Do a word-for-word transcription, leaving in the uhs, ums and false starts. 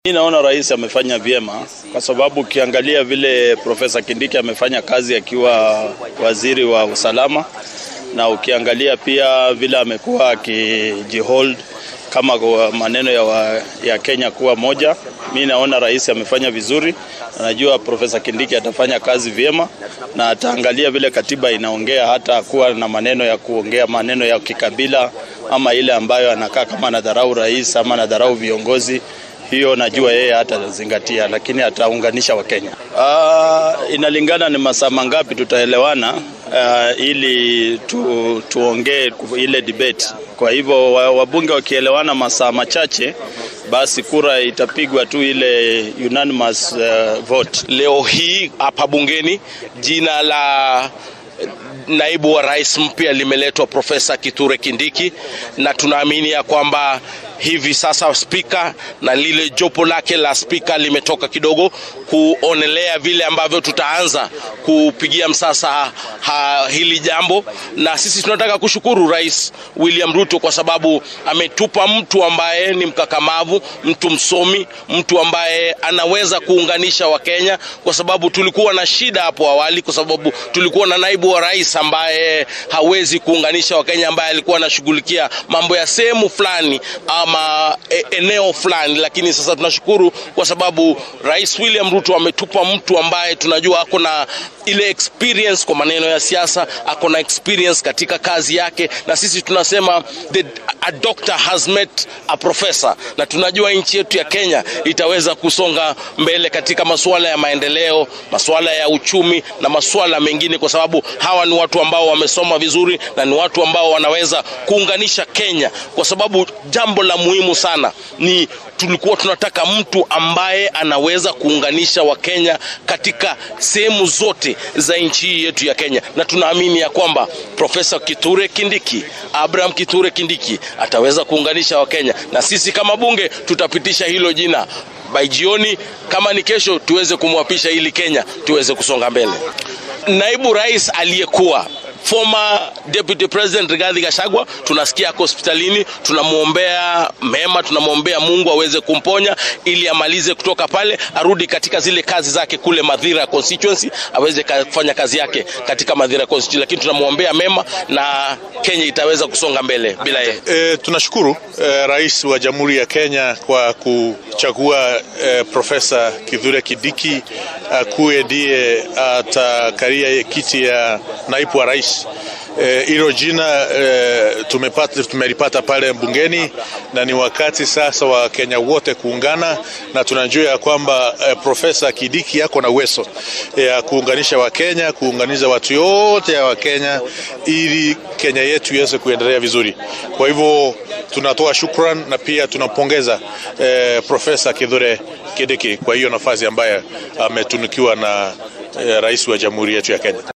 Mimi naona rais amefanya vyema kwa sababu ukiangalia vile Profesa Kindiki amefanya kazi akiwa waziri wa usalama, na ukiangalia pia vile amekuwa akijihold kama maneno ya, wa, ya Kenya kuwa moja. Mimi naona rais amefanya vizuri. Najua Profesa Kindiki atafanya kazi vyema na ataangalia vile katiba inaongea, hata kuwa na maneno ya kuongea maneno ya kikabila ama ile ambayo anakaa kama anadharau rais ama anadharau viongozi. Hiyo najua yeye hatazingatia, lakini ataunganisha Wakenya. Ah, inalingana ni masaa mangapi tutaelewana uh, ili tu, tuongee ile debate. Kwa hivyo wabunge wakielewana masaa machache, basi kura itapigwa tu ile unanimous uh, vote. Leo hii hapa bungeni jina la naibu wa rais mpya limeletwa Profesa Kithure Kindiki, na tunaamini ya kwamba hivi sasa spika na lile jopo lake la spika limetoka kidogo kuonelea vile ambavyo tutaanza kupigia msasa ha, hili jambo. Na sisi tunataka kushukuru Rais William Ruto kwa sababu ametupa mtu ambaye ni mkakamavu, mtu msomi, mtu ambaye anaweza kuunganisha Wakenya, kwa sababu tulikuwa na shida hapo awali, kwa sababu tulikuwa na naibu wa rais ambaye hawezi kuunganisha Wakenya, ambaye alikuwa anashughulikia mambo ya sehemu fulani ama eneo fulani. Lakini sasa tunashukuru kwa sababu Rais William Ruto ametupa mtu ambaye tunajua ako na ile experience kwa maneno ya siasa, ako na experience katika kazi yake, na sisi tunasema the, a doctor has met a professor, na tunajua nchi yetu ya Kenya itaweza kusonga mbele katika masuala ya maendeleo, masuala ya uchumi na masuala mengine, kwa sababu hawa ni watu ambao wamesoma vizuri na ni watu ambao wanaweza kuunganisha Kenya. Kwa sababu jambo la muhimu sana ni tulikuwa tunataka mtu ambaye anaweza kuunganisha Wakenya katika sehemu zote za nchi yetu ya Kenya, na tunaamini ya kwamba Profesa Kithure Kindiki, Abraham Kithure Kindiki ataweza kuunganisha Wakenya, na sisi kama bunge tutapitisha hilo jina by jioni, kama ni kesho, tuweze kumwapisha ili Kenya tuweze kusonga mbele. Naibu rais aliyekuwa former Deputy President Rigathi Gachagua tunasikia ako hospitalini, tunamuombea mema, tunamuombea Mungu aweze kumponya ili amalize kutoka pale, arudi katika zile kazi zake kule Mathira constituency, aweze kufanya kazi yake katika Mathira constituency. Lakini tunamuombea mema na Kenya itaweza kusonga mbele bila yeye. E, tunashukuru e, Rais wa Jamhuri ya Kenya kwa kuchagua e, Profesa Kithure Kindiki akuwe ndiye atakaria kiti ya naibu wa rais. Hilo e, jina e, tumepata tumelipata pale bungeni, na ni wakati sasa wa Kenya wote kuungana, na tunajua ya kwamba e, Profesa Kindiki yako na uwezo ya e, kuunganisha Wakenya, kuunganisha watu yote ya Wakenya ili Kenya yetu iweze kuendelea vizuri. Kwa hivyo tunatoa shukrani na pia tunampongeza e, Profesa Kithure Kindiki kwa hiyo nafasi ambayo ametunukiwa na e, rais wa Jamhuri yetu ya Kenya.